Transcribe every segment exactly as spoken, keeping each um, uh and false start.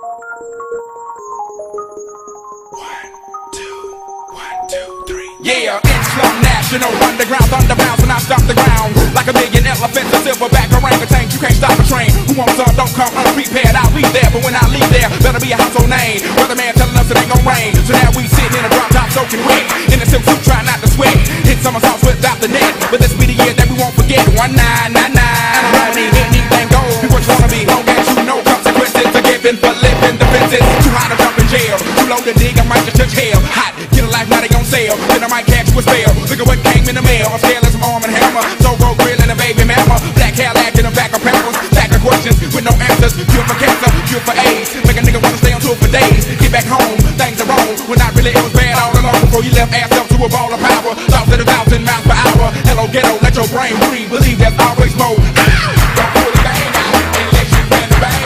Yeah, Islam National, underground, thunderbounds when I stop the ground. Like a million elephants, a silverback orangutan, you can't stop a train. Who wants some, don't come unprepared, I'll be there. But when I leave there, better be a household name. Weatherman telling us it ain't gon' rain. So now we sitting in a drop top soaking wet. In a silk suit, trying not to sweat. Hit somersaults without the net. But this be the year that we won't forget. One nine nine nine. And I don't need anything gold. Be what you wanna be, long as you know consequences are given for living defenses. Too high to jump in jail, too low to dig, I might just touch hell. Hot, get a life, now they gon' sell. Then I might catch you a spell. Look at what came in the mail. I'm scared as some arm and hammer. So road grill and a baby mama. Black Cadillac in the back of pampers. Stack of questions with no answers. Cure for cancer, cure for AIDS. Make a nigga wanna stay on tour for days. Get back home, things are wrong. When not really, it was bad all along. Before you left ass up to a ball of power. Thoughts at a thousand miles per hour. Hello ghetto, let your brain breathe. Believe there's always more. Don't pull the bang out unless you plan to bang.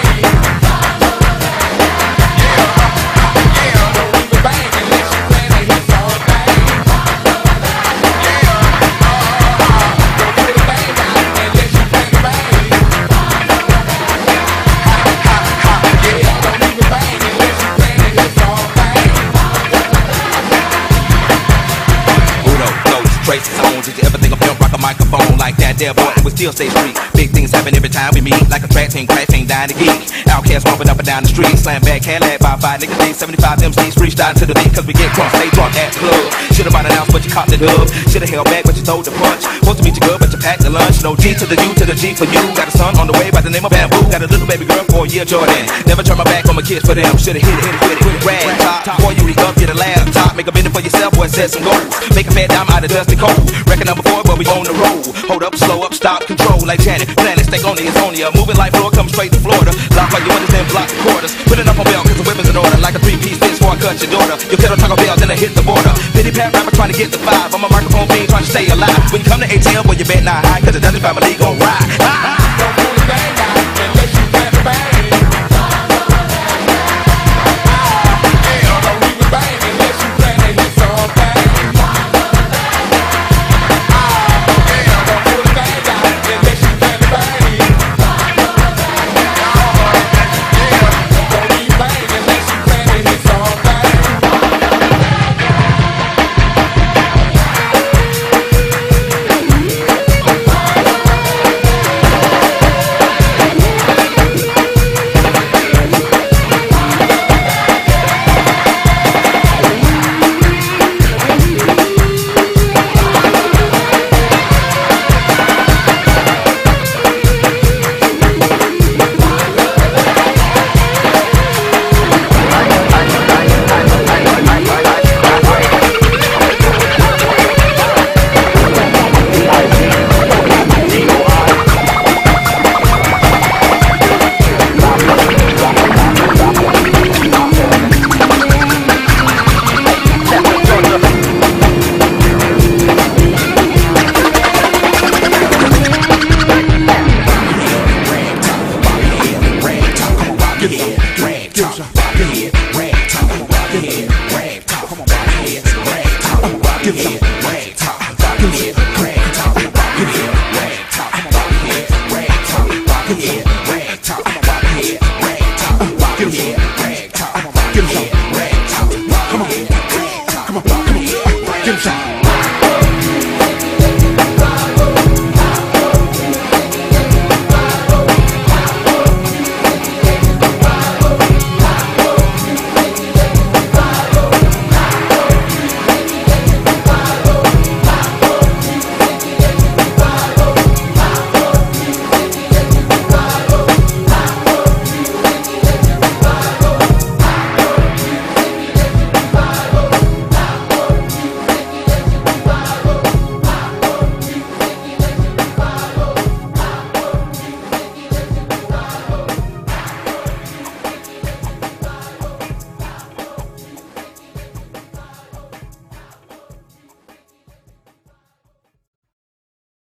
Traces on, did you ever think of film rock a microphone like that there boy? We still stay street. Big things happen every time we meet. Like a track team, crack team, dying to geek. Outcasts bumping up and down the street. Slam back, Cadillac by five niggas. Day seventy-five M Cs freestyle to the beat. Cause we get crunk, stay drunk at the club. Should've bought an ounce, but you caught the dub. Should've held back, but you throw the punch. Supposed to meet you good, but you packed the lunch. No G to the U to the G for you. Got a son on the way by the name of Bamboo. Got a little baby girl for a year, Jordan. Never turn my back on my kids for them. Should've hit it, hit it, hit it, hit it, rag top. Before you re-up, get a laptop. Make a minute for yourself, boy, set some goals. Make a mad dime out of dusty cold. Reckon number four, but we on the road. Hold up, slow up, stop, control like Janet. Planet, stay on the Antonia. Moving like floor, come straight to Florida. Lock all your windows and block the quarters. Put it up on bail, cause the weapon's in order. Like a three-piece fist before I cut your daughter. Your kettle Taco Bell, then I hit the border. Pity pat rapper trying to get the five. I'm a microphone fiend trying to stay alive. When you come to A T L, boy, you bet not high. Cause the Dungeon family gon' ride. Don't pull the bang out unless you plan to bang. Hell, don't even bang unless you plan to hit something. Yeah, rag talk.